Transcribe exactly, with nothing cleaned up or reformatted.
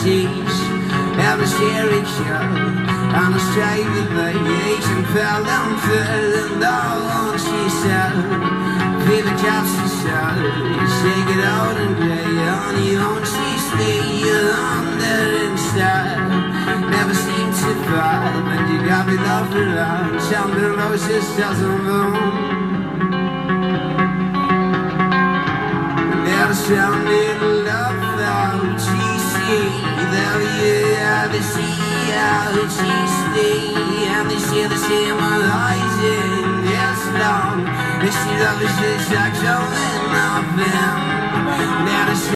seas. Every cherry show on a straight vacation fell down fell and all she said, feel the caps to sell, shake it out and play on you on she stay under instead. Never seem to fight, but you got me love for lunch. And the roses doesn't bloom. Never sounded love out, she see there you have to see how she stay. And they see the same rising, yes long. They see love is just like showing up in